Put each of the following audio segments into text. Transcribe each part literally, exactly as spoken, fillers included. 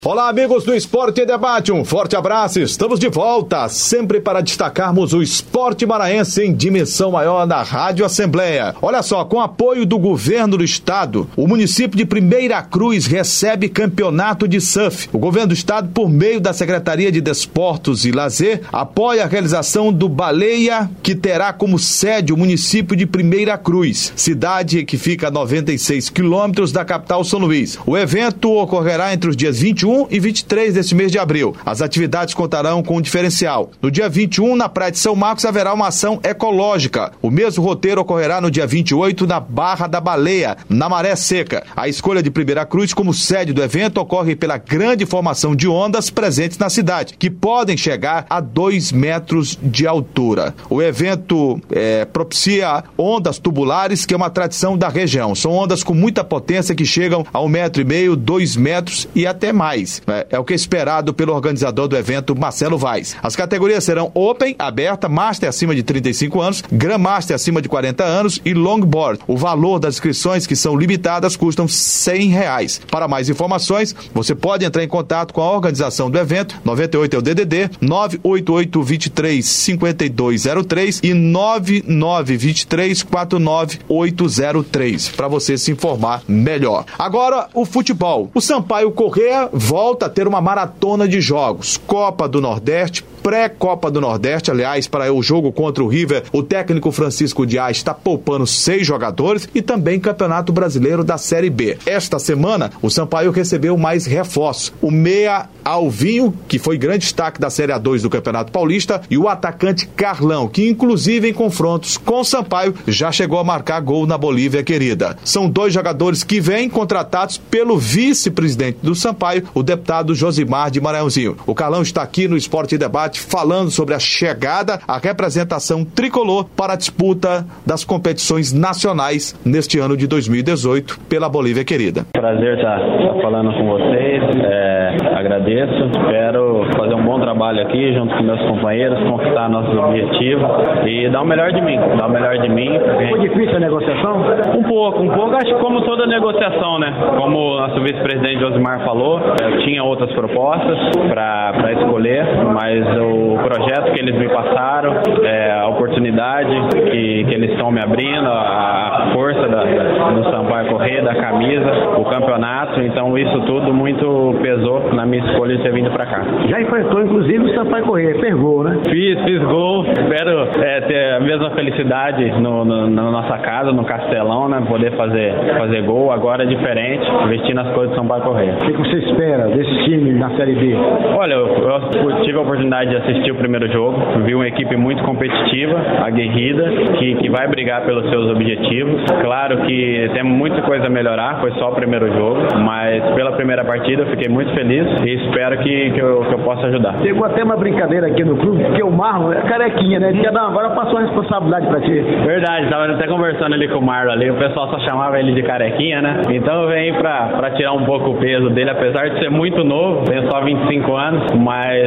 Olá, amigos do Esporte em Debate, um forte abraço, estamos de volta, sempre para destacarmos o esporte maranhense em dimensão maior na Rádio Assembleia. Olha só, com apoio do governo do estado, o município de Primeira Cruz recebe campeonato de surf. O governo do estado, por meio da Secretaria de Desportos e Lazer, apoia a realização do Baleia, que terá como sede o município de Primeira Cruz, cidade que fica a noventa e seis quilômetros da capital São Luís. O evento ocorrerá entre os dias vinte e um e vinte e três deste mês de abril. As atividades contarão com um diferencial. No dia vinte e um, na Praia de São Marcos, haverá uma ação ecológica. O mesmo roteiro ocorrerá no dia vinte e oito na Barra da Baleia, na Maré Seca. A escolha de Primeira Cruz como sede do evento ocorre pela grande formação de ondas presentes na cidade, que podem chegar a dois metros de altura. O evento é, propicia ondas tubulares, que é uma tradição da região. São ondas com muita potência que chegam a um metro e meio, dois metros e até mais. É, é o que é esperado pelo organizador do evento, Marcelo Vaz. As categorias serão Open, aberta, Master acima de trinta e cinco anos, Grandmaster acima de quarenta anos e Longboard. O valor das inscrições, que são limitadas, custam cem reais. Para mais informações, você pode entrar em contato com a organização do evento. noventa e oito é o D D D, nove oito oito, dois três, cinco dois zero três e nove nove dois três, quatro nove oito zero três, para você se informar melhor. Agora, o futebol. O Sampaio Corrêa volta a ter uma maratona de jogos. Copa do Nordeste, pré-Copa do Nordeste, aliás, para o jogo contra o River, o técnico Francisco Dias está poupando seis jogadores, e também Campeonato Brasileiro da Série B. Esta semana, o Sampaio recebeu mais reforços. O meia Alvinho, que foi grande destaque da Série A dois do Campeonato Paulista, e o atacante Carlão, que inclusive em confrontos com o Sampaio já chegou a marcar gol na Bolívia querida. São dois jogadores que vêm contratados pelo vice-presidente do Sampaio, o deputado Josimar de Maranhãozinho. O Carlão está aqui no Esporte e Debate falando sobre a chegada, a representação tricolor para a disputa das competições nacionais neste ano de dois mil e dezoito pela Bolívia querida. Prazer estar, estar falando com vocês, é, agradeço, espero fazer um bom trabalho aqui junto com meus companheiros, conquistar nossos objetivos e dar o melhor de mim, dar o melhor de mim. Foi difícil a negociação? Um pouco, um pouco, acho que como toda negociação, né? Como o nosso vice-presidente Josimar falou, eu tinha outras propostas para escolher, mas o projeto que eles me passaram, é, a oportunidade que, que eles estão me abrindo, a força da, da, do Sampaio Corrêa, da camisa, o campeonato, então isso tudo muito pesou na minha escolha de ter vindo para cá. Já enfrentou inclusive o Sampaio Corrêa, fez gol, né? Fiz, fiz gol, espero é, ter a mesma felicidade no, no, na nossa casa, no Castelão, né? Poder fazer, fazer gol, agora é diferente, investir nas coisas do Sampaio Corrêa. O que você espera desse time na Série B? Olha, eu, eu tive a oportunidade de assistir o primeiro jogo, vi uma equipe muito competitiva, aguerrida, que, que vai brigar pelos seus objetivos. Claro que tem muita coisa a melhorar, foi só o primeiro jogo, mas pela primeira partida eu fiquei muito feliz e espero que, que, eu, que eu possa ajudar. Chegou até uma brincadeira aqui no clube, porque o Marlon é carequinha, né? Ele não, agora passou a responsabilidade pra ti. Verdade, estava até conversando ali com o Marlon ali, o pessoal só chamava ele de carequinha, né? Então eu venho pra, pra tirar um pouco o peso dele, apesar de ser muito novo, tenho só vinte e cinco anos, mas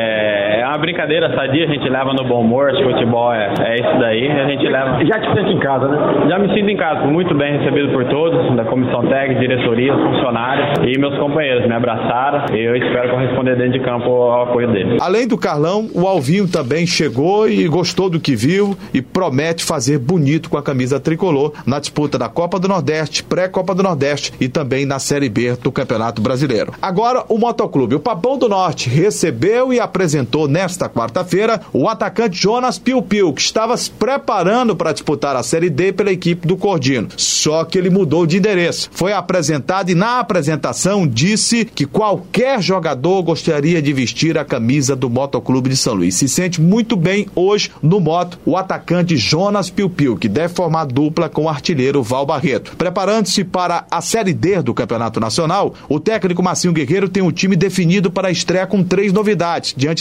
é, é uma brincadeira sadia, a gente leva no bom humor, acho que futebol é, é isso daí, a gente leva... Já te sente em casa, né? Já me sinto em casa, muito bem recebido por todos, da comissão técnica, diretoria, funcionários e meus companheiros, me abraçaram e eu espero corresponder dentro de campo ao apoio deles. Além do Carlão, o Alvinho também chegou e gostou do que viu e promete fazer bonito com a camisa tricolor na disputa da Copa do Nordeste, pré-Copa do Nordeste e também na Série B do Campeonato Brasileiro. Agora, o Motoclube. O Papão do Norte recebeu e apresentou nesta quarta-feira o atacante Jonas Piu Piu, que estava se preparando para disputar a Série D pela equipe do Cordino. Só que ele mudou de endereço. Foi apresentado e na apresentação disse que qualquer jogador gostaria de vestir a camisa do Motoclube de São Luís. Se sente muito bem hoje no moto o atacante Jonas Piu Piu, que deve formar dupla com o artilheiro Val Barreto. Preparando-se para a Série D do Campeonato Nacional, o técnico Marcinho Guerreiro tem um time definido para a estreia com três novidades, diante da equipe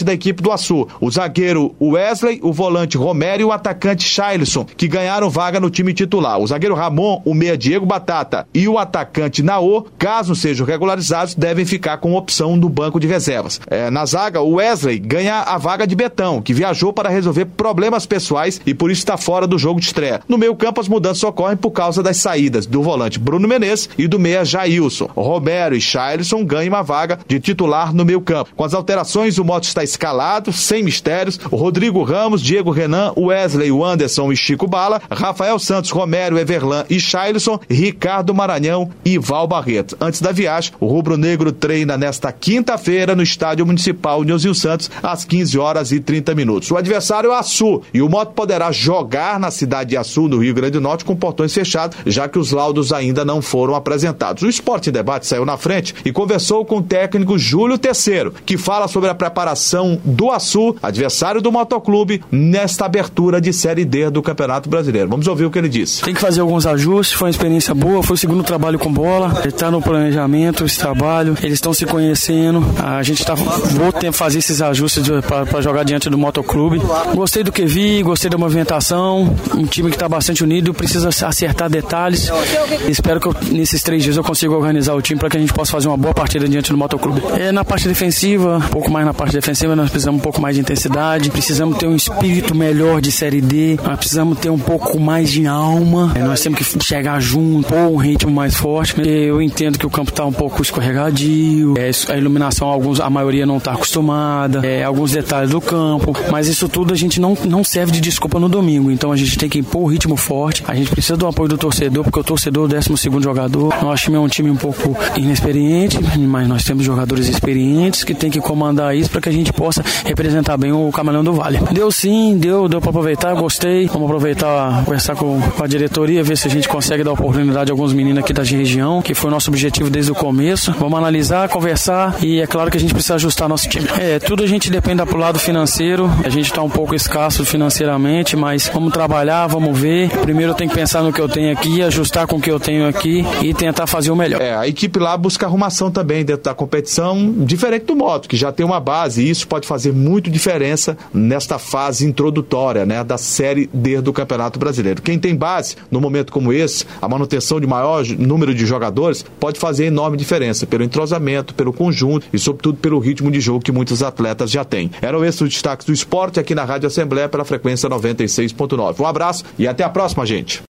do Açu. O zagueiro Wesley, o volante Romero e o atacante Shailson, que ganharam vaga no time titular. O zagueiro Ramon, o meia Diego Batata e o atacante Naô, caso sejam regularizados, devem ficar com opção no banco de reservas. É, na zaga, o Wesley ganha a vaga de Betão, que viajou para resolver problemas pessoais e por isso está fora do jogo de estreia. No meio campo, as mudanças ocorrem por causa das saídas do volante Bruno Menezes e do meia Jailson. Romero e Shailson ganham a vaga de titular no meio campo. Com as alterações, o Mota está escalado, sem mistérios. O Rodrigo Ramos, Diego Renan, Wesley, o Anderson e Chico Bala, Rafael Santos, Romero, Everlan e Shailson, Ricardo Maranhão e Val Barreto. Antes da viagem, o rubro-negro treina nesta quinta-feira no Estádio Municipal Nilzinho Santos, às quinze horas e trinta minutos. O adversário é o Açu e o Mota poderá jogar na cidade de Açu, no Rio Grande do Norte, com portões fechados, já que os laudos ainda não foram apresentados. O Esporte em Debate saiu na frente e conversou com o técnico Júlio Terceiro, que fala sobre a preparação do Açu, adversário do Motoclube, nesta abertura de Série D do Campeonato Brasileiro. Vamos ouvir o que ele disse. Tem que fazer alguns ajustes, foi uma experiência boa, foi o segundo trabalho com bola, está no planejamento esse trabalho, eles estão se conhecendo, a gente está vou ter fazer esses ajustes para jogar diante do Motoclube. Gostei do que vi, gostei da movimentação, um time que está bastante unido, precisa acertar detalhes. Espero que eu, nesses três dias eu consiga organizar o time para que a gente possa fazer uma boa partida diante do Motoclube. É, na parte defensiva, um pouco mais na parte defensiva, nós precisamos um pouco mais de intensidade, precisamos ter um espírito melhor de Série D, nós precisamos ter um pouco mais de alma, é, nós temos que chegar junto, pôr um ritmo mais forte. Eu entendo que o campo está um pouco escorregadio, é, a iluminação, alguns, a maioria não está acostumada, é, alguns detalhes do campo, mas isso tudo a gente não, não serve de desculpa no domingo, então a gente tem que impor o ritmo forte, a gente precisa do apoio do torcedor, porque o torcedor é o décimo segundo jogador. Nosso time é um time um pouco inexperiente, mas nós temos jogadores experientes que tem que comandar isso para que a gente possa representar bem o Camaleão do Vale. Deu sim, deu, deu para aproveitar, gostei. Vamos aproveitar, conversar com, com a diretoria, ver se a gente consegue dar oportunidade a alguns meninos aqui da região, que foi o nosso objetivo desde o começo. Vamos analisar, conversar e é claro que a gente precisa ajustar nosso time. É, tudo a gente depende do lado financeiro, a gente está um pouco escasso financeiramente, mas vamos trabalhar, vamos ver. Primeiro eu tenho que pensar no que eu tenho aqui, ajustar com o que eu tenho aqui e tentar fazer o melhor. É, a equipe lá busca arrumação também dentro da competição, diferente do Moto, que já tem uma base, e isso pode fazer muito diferença nesta fase introdutória, né, da Série D do Campeonato Brasileiro. Quem tem base, no momento como esse, a manutenção de maior número de jogadores pode fazer enorme diferença, pelo entrosamento, pelo conjunto e, sobretudo, pelo ritmo de jogo que muitos atletas já têm. Eram esses os destaques do esporte aqui na Rádio Assembleia pela frequência noventa e seis ponto nove. Um abraço e até a próxima, gente.